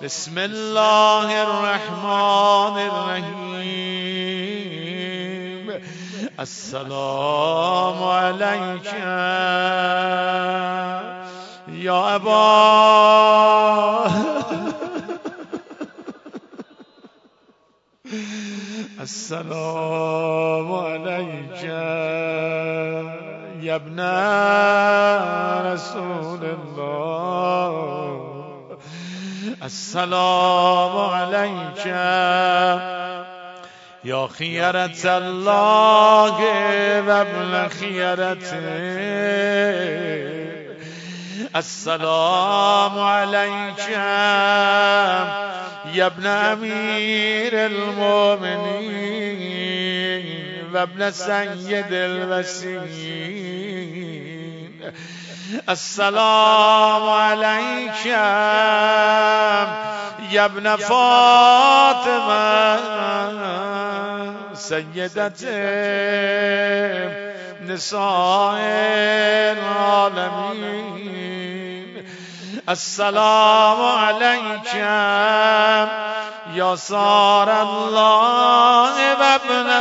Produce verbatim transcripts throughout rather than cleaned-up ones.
بسم الله الرحمن الرحیم. السلام علیک یا ابا السلام علیک یا ابن رسول الله. السلام علیک یا خیرت الله و ابن خیرته. السلام علیک یا ابن امیر المؤمنین و ابن سید الوسیین. السلام علیک یا ابن فاطمه سیدت نساء العالمین. السلام علیک یا سار الله و ابن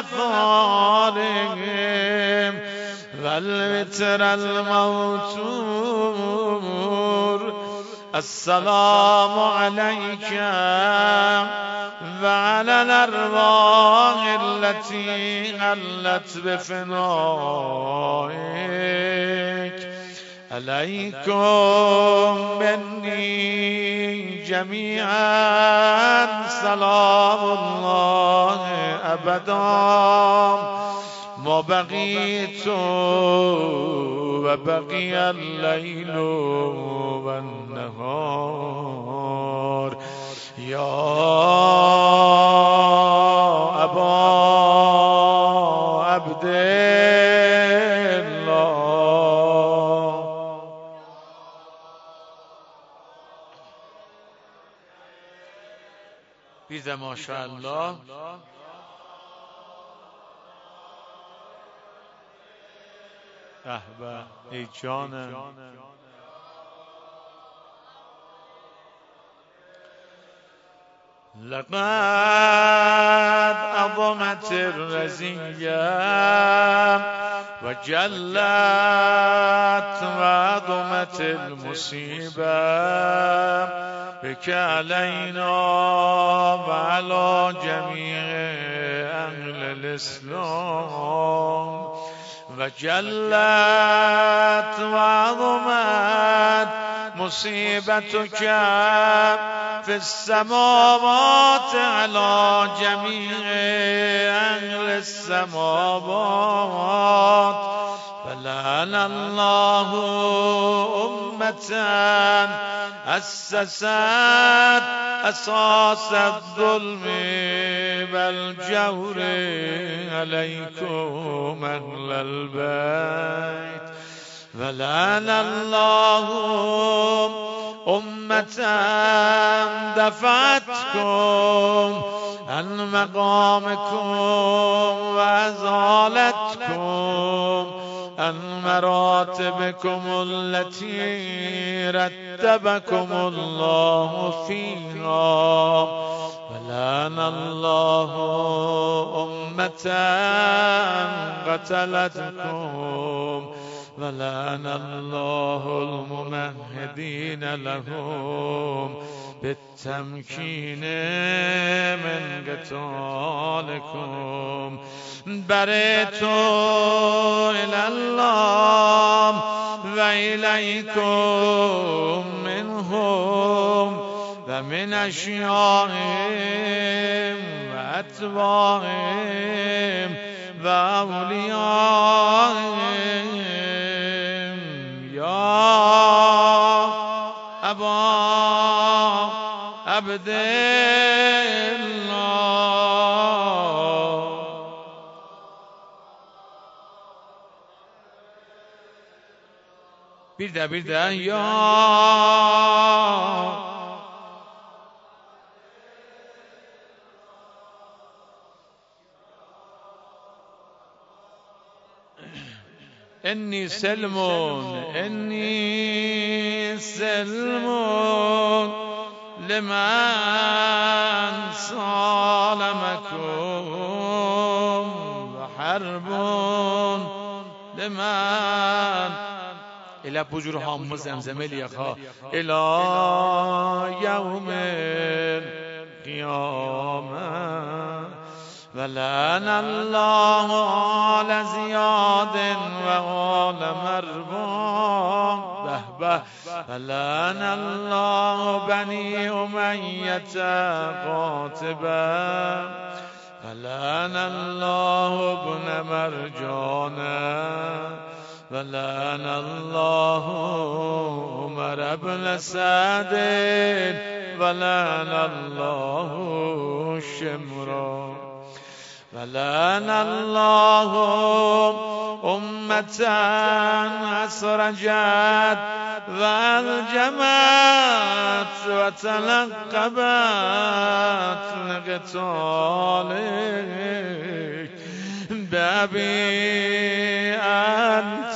ثارهم و الوتر الموتور. السلام علیک و علی الارواح التي حلت بفنائك. علیکم منی جمیعا سلام الله ابدا ما بقیت و بقی اللیل و النهار یا ابا عبدالله. بیزه ماشاءالله. احبه ای جانم. لقد عظمت الرزیه و جلت و عظمت المصیبه بك علینا و علی جمیع اهل الاسلام و جلت و عظمت مصیبتك في السماوات على جميع اهل السماوات. فلعن الله أمة أسست أساس الظلم والجور عليكم أهل البيت. ولعن الله أمة دفعتكم عن مقامكم وأزالتكم عن مراتبكم التي رتبكم الله فيها. ولعن الله أمة قتلتكم ولعن الله الممهدين لهم بالتمكين من قتالكم. برئت إلى الله وإليكم منهم ومن أشيائهم وأتباعهم وأوليائهم يا أبا عبدالله. bir de bir de ya إني سلم إني سلم لمن سالمكم وحرب لمن إلى بجور هم زمزم ليخا إلى يوم القيامة ولعن الله آل زياد وآل مربان به به ولعن الله بني أمية قاتبا ولعن الله ابن مرجانا ولعن الله عمر بن سعد ولعن الله شمرا ولعن الله أمة أسرجت وألجمت وتلقبت لقتالك بأبي أنت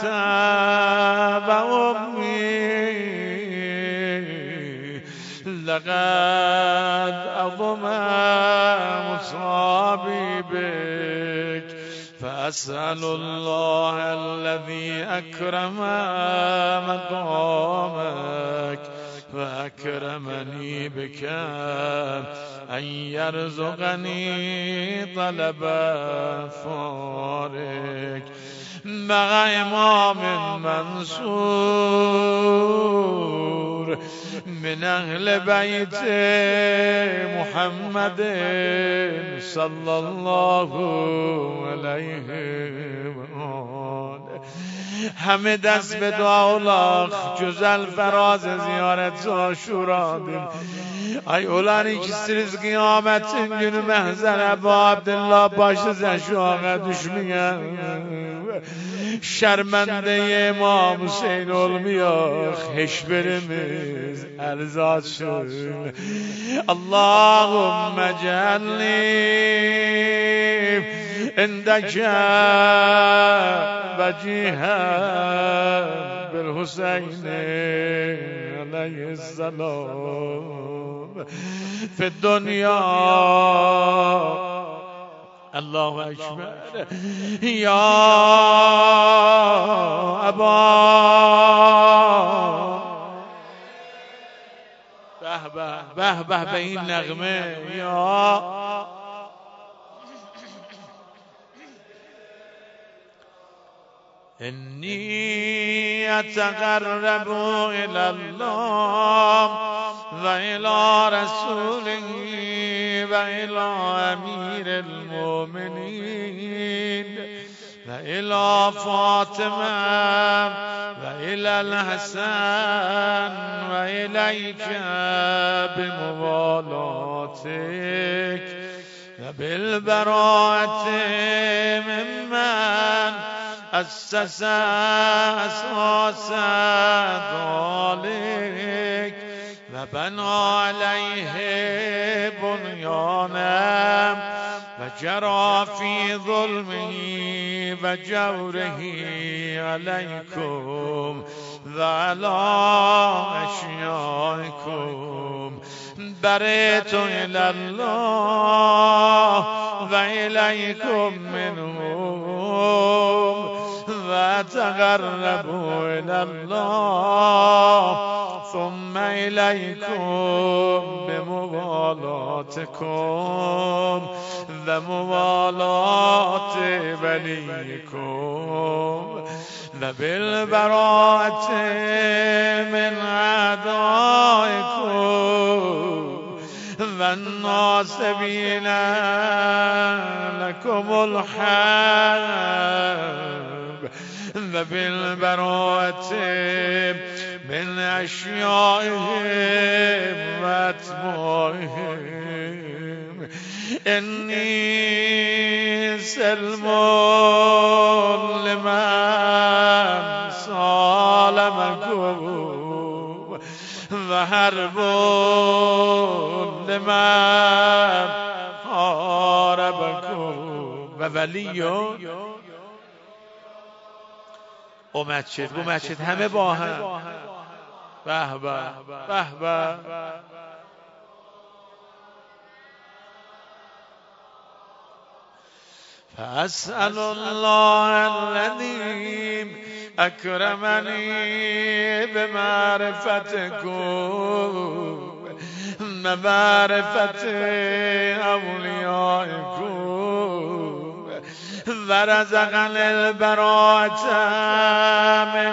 وأمي لقد أضم مصابي بك فأسأل الله الذي أكرم مقامك وأكرمني بك أن يرزقني طلب فارك مع إمام منصور من أهل بيت محمد صلى الله عليه وآله همه دست به دعا و لاخ جزل فراز ziyaret عاشورا ay olanı ikisiniz kıyametin günü mehzer Ebu Abdullah başınıza şu ana düşmeyen şermende İmam Hüseyin olmuyor hiçbirimiz erzatşın Allahümme cealni indeke vecihen bil Hüseyin'i aleyhisselam fi dünya Allahu Ekber ya Eba به به به به به این نغمه یا إني أتقرب إلى الله وإلى رسوله وإلى أمير المؤمنين وإلى فاطمة وإلى الحسن وإليك بموالاتك وبالبراءة ممن أسس أساس ذلك وبنى عليه بنيانا وجرى في ظلمه وجوره عليكم وعلى أشيائكم برئت إلى الله وإليكم منهم وتقربوا إلى الله ثم إليكم بموالاتكم وموالات وليكم وبالبراءة من أعدائكم والناصبين لكم الحرب وبالبراءة من أشيائهم وأتباعهم إني سلم لمن سالمكم وحرب لمن حاربكم وولی او مسجد بو مسجد همه با هم به به به به فأسأل الله الذي أكرمني بمعرفتكم بمعرفة أوليائكم ورزقني البراءة من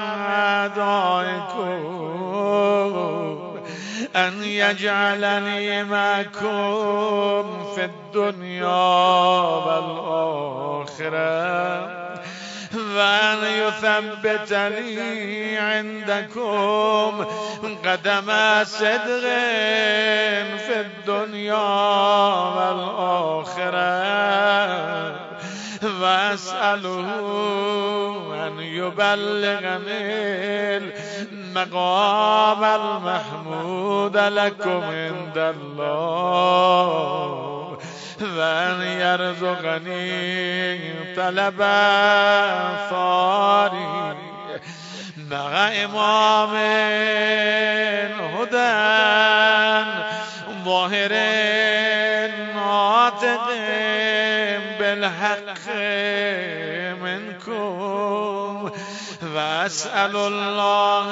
أعدائكم أن يجعلني معكم في الدنيا والآخرة وأن يثبتني عندكم قدم صدق في الدنيا والآخرة وأسأله أن يبلغني المقام المحمود لكم عند الله وأن يرزقني طلب ثاري مع إمام هدى ظاهر ناطق بالحق منكم وأسأل الله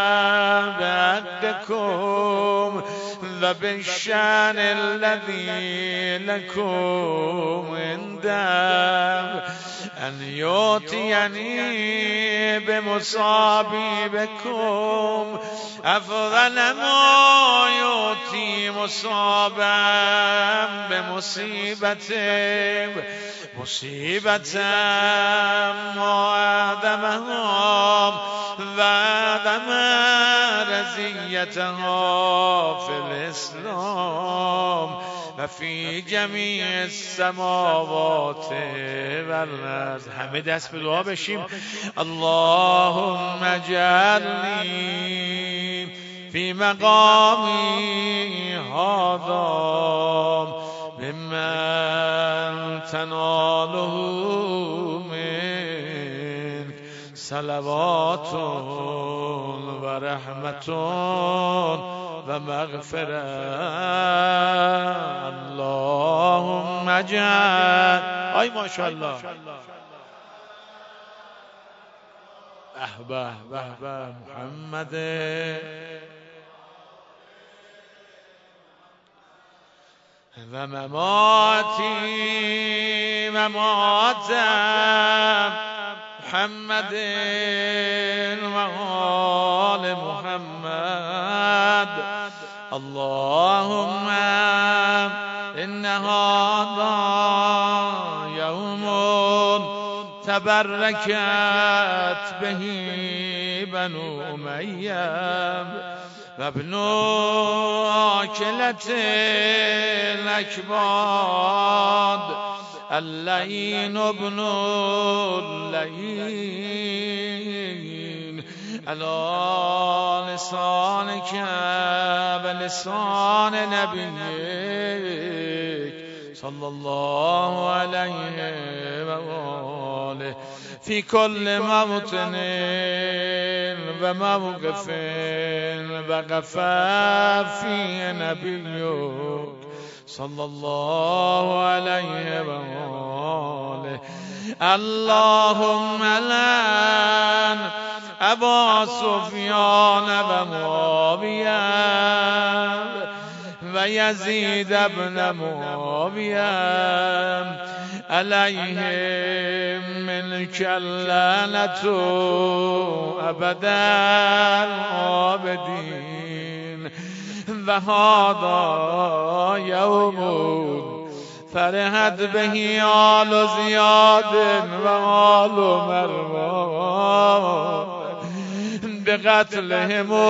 بحقكم وبالشان الذي لكم عنده أن يؤتيني بمصابيبكم أفضل ما يؤتي مصابا بمصيبته مصيبة ما آدمهم وآدم رزيتها في الإسلام وفي جميع السماوات والأرض. همه دست به دعا بشیم. اللهم اجعلنی فی مقامی هذا ممن تناله منك صلوات و رحمت و مغفرت. اللهم اجعل آی ماشاءالله به به به محمد و مماتی مماتم محمد و آل محمد. اللهم إن هذا يوم تبركت به بنو أمية وابن آكلة الأكباد اللعين ابن اللعين على لسانك بلسان نبيك صلى الله عليه وآله في كل موطن وموقف وقف فيه نبيك صلى الله عليه وآله. اللهم لعن أبا سفيان ومعاوية ويزيد بن معاوية عليهم منك اللعنة أبدا الآبدين. وهذا يوم فرحت به آل زياد وآل مروان بقتلهم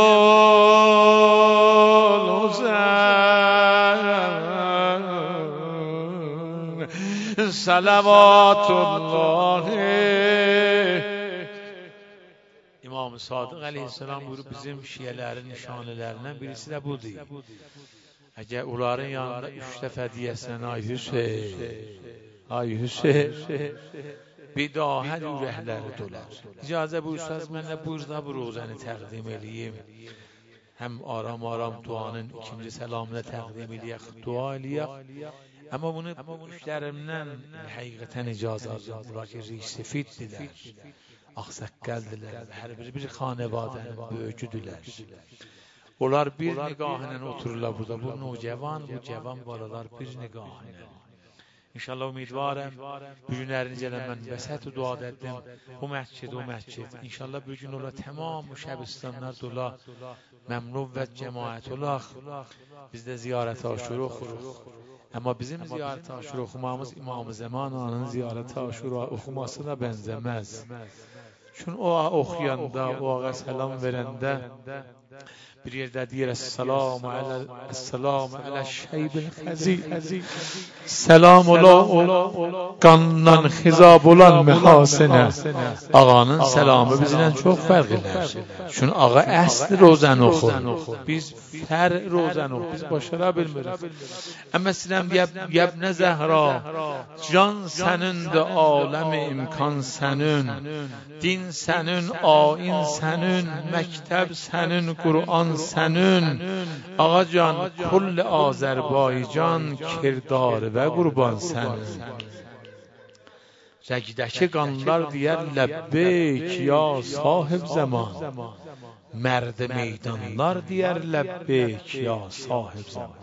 الحسين صلوات الله. İmam Sadık Aleyhisselam buyurup bizim Şiilerin nişanelerinden birisi de budur. Eğer onların yanında üç defa diyesen ay Hüseyin, ay Hüseyin, bir daha her yürekleri dolar. İcazə buyursanız mənə buyurda bu rozanı təqdim edeyim. Hem aram aram duanın ikinci selamını təqdim edeyək, dua edeyək. Ama bunu müşterimden hakikaten icazı aldım. Bunlar ki riş sefiddiler, aksaqqaldiler, her biri bir xanevadenin böyücüdüler. Onlar bir nigahıyla otururlar burada. Bu nocavan, bu cavan balalar bir nigahıyla. İnşallah umidvarım bu günlerini cələmən vəsət dua edim. Bu məscid, o məscid. İnşallah bu gün ola tamam bu şəbistanlar dola məmnun və cəmaət olaq. Biz də ziyarət aşura oxuruq. Amma bizim ziyarət aşura oxumamız İmam-ı Zamananın ziyarət aşura oxumasına bənzəməz. Çünki o oxuyanda, o ağa salam verəndə bir yerdə deyir Esselamu alə şeybil xəzi Selam ola qandan xizab olan mühasinə. Ağanın selamı bizlə çox fərq edir. Çünki ağa əsli rozən oxur. Biz fər rozən oxur. Biz başara bilmirik. Əmmə sinəm yəbnə Zəhra can sənindir, aləm imkan sənin, din sənin, ayin sənin, məktəb sənin, Qur'an sənin. Ağacan kull Azərbaycan kirdar və qurban sənin. Rəgdəki qanlar deyər ləbbeyk ya sahib zaman. Mərd meydanlar deyər ləbbeyk ya sahib zaman.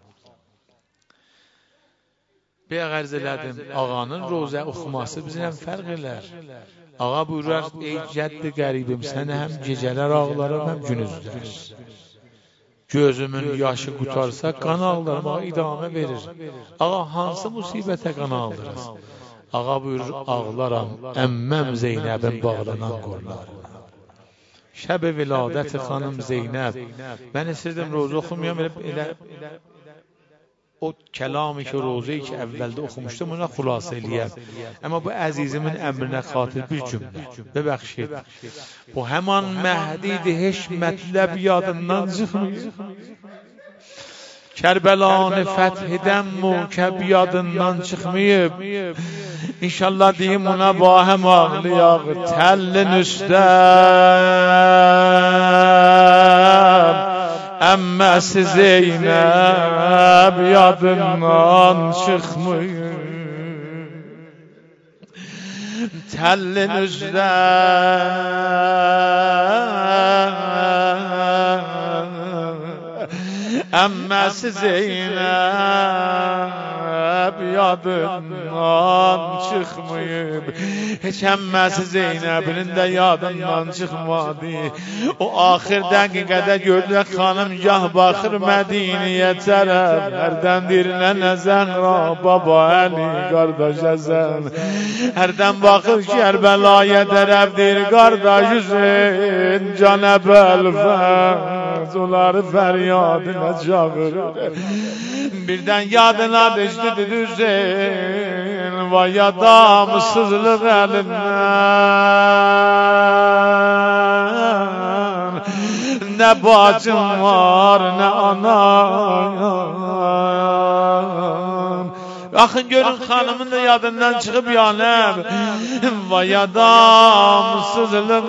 Bir qərz elədim, ağanın rozə oxuması bizdən fərq elər. Ağa buyurar, ey cəddi qəribim, səni həm gecələr ağlarım, həm günüzlər. Gözümün yaşı qutarsa qan ağlarım, ağa idamə verir. Ağa hansı musibətə qan ağlarız? Ağa buyurur, ağlaram, əmməm Zeynəbin bağlanan qollarına. Şəb-i viladət xanım Zeynəb. Mən istirdim, rozu oxumayam, elə o kəlamı ki, rozuyu ki, əvvəldə oxumuşdum, ona xülasə eləyəm. Amma bu əzizimin əmrinə xatir bir cümlə. Bəbəxşid. Bu həman Məhdidir, heç mətləb yadından çıxmıyor. Kərbəlanı fəth edən mükəb yadından çıxmayıb. İnşallah deyim ona bahəm ağlayaq, təllin üstəm. Əmməsi Zeynəb yadından çıxmıyor. Təllin üstəm. Əmməsi Zeynəb yadından çıxmayıb. Heç əmməsi Zeynəbinin də yadından çıxmadı. O axir dəqiqədə gördük xanım gah baxır Mədiniyə tərəf. Hərdən dirinə Zəhra baba Əli qardaş Həsən. Hərdən baxır Kərbəlaya tərəf deyir qardaş Hüseyn can əbəl-fəz. Onları fəryadına çağırır. Birdən yadına düşdü Hüseyin, vay adam sızlıq əlindən. Nə bacım var, nə anam. Baxın görün xanımın da yadından çıxıb yanıb. Vay adam sızlıq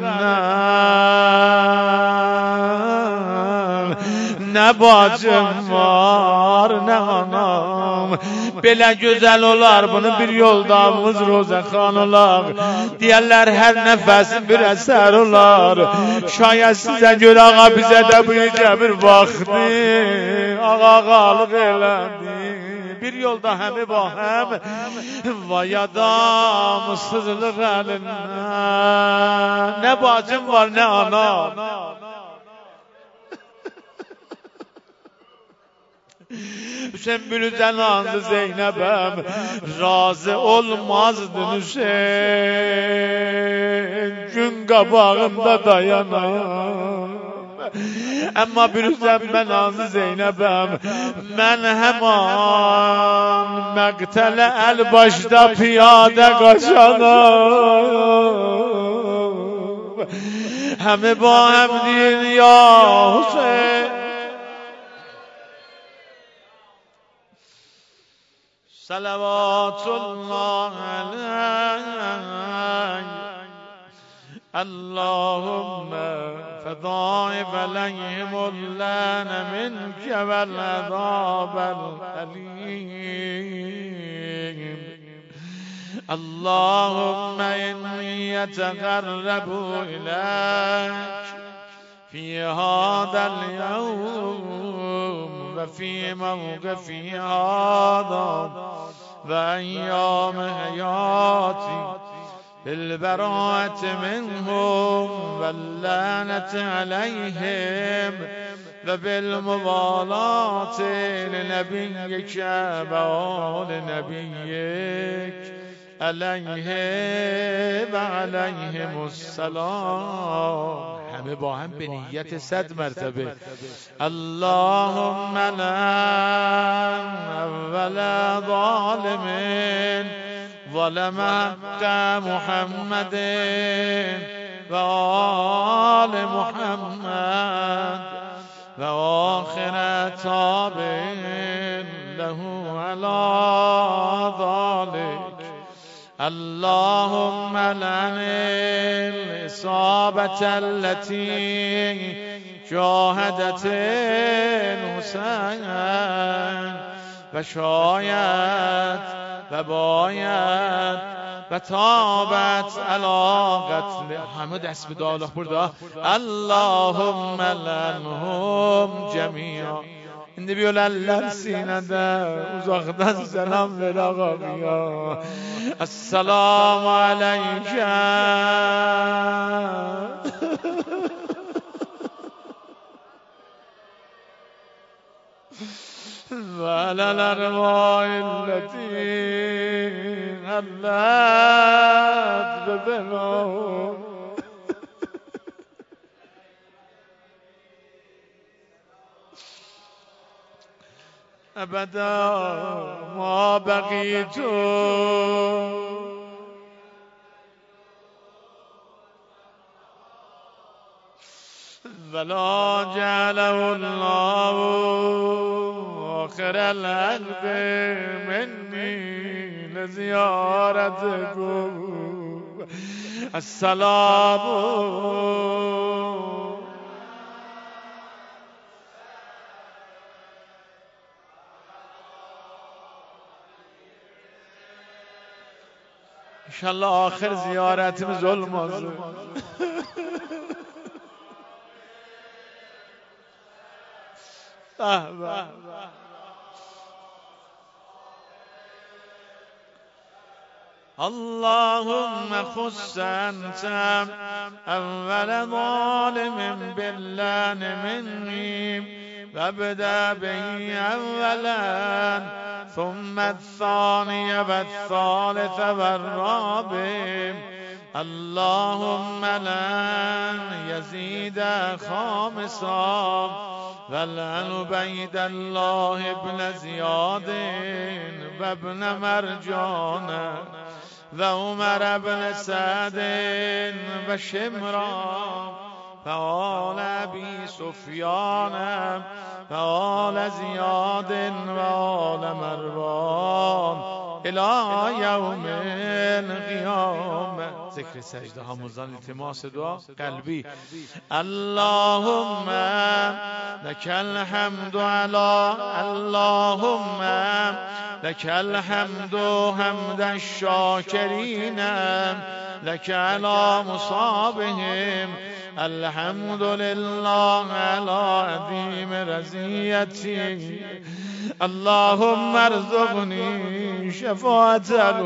əlindən. Nə bacım var, nə anam. Belə gözəl olar, bunu bir yoldamız Rozə xan olar. Deyərlər hər nəfəsin bir əsər olar. Şayət sizə görə ağa bizə də bu gecə bir vaxtı ağalıq elədi. Bir yolda həmi bahəm, vay adam sızlıq əlindən. Nə bacım var, nə anam. Hüseyin bülüdən andı Zeynəbəm, razı olmazdı Hüseyin, gün qabağında dayanam. Amma bürüzəm mən andı Zeynəbəm, mən həman məqtələ əl başda piyadə qaçanam. Həmi ba həm deyir ya Hüseyin, Salavatullah aleyh. اللهم فضائف عليهم اللعن منك والعذاب الأليم. اللهم إني يتقرب إليك في هذا اليوم وفي موقفي هذا وأيام حياتي بالبراءة منهم واللعنة عليهم وبالموالاة لنبيك وآل نبيك عليه و علیهم السلام. همه با هم به نیت صد مرتبه. اللهم لعن اول ظالم ظلم حق محمد و آل محمد و آخر تابع له على ذلك. اللهم لعن الإصابة التي جاهدت الحسين و شاید و باید و تابت علی قتل. همه دست به دعا برده. اللهم لعنهم جمیعا. Şimdi bir ölenler sinede uzaktan selam ver ağam ya. Esselamu aleyke ve alel ervâilleti hallet ve benâhum. أبدا ما بقيت ولا جعله الله آخر العهد مني لزيارتكم. السلام İnşallah ahir ziyaretimiz olmaz. Ah be. اللهم خص أنت أول ظالم باللعن مني وابدأ به أولا ثم الثاني والثالث والرابع. اللهم لعن يزيد خامسا ولعن عبيد الله بن زياد وابن مرجان وعمر بن سعد وشمران وآل أبي سفيان وآل زياد وآل مروان إلى يوم القيامة. ذکر سجده هموزان التماس دعا قلبی. اللهم لك الحمد على اللهم لك الحمد حمد الشاكرين لك على مصابهم. الحمد لله على عظيم رزيتي. اللهم ارزقني شفاعة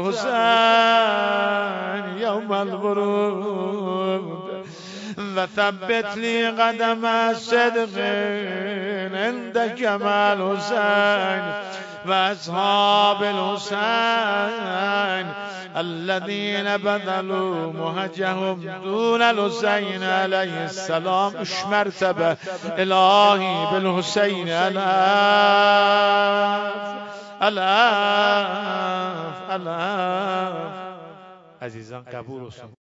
الحسين يوم الورود وثبت لي قدم الصدق عندك مع الحسين وأصحاب الحسين الذين بذلوا مهجهم دون الحسين عليه السلام. اش مرتبه الهی بالحسین الاف الاف الاف. عزیزان قبول olsun.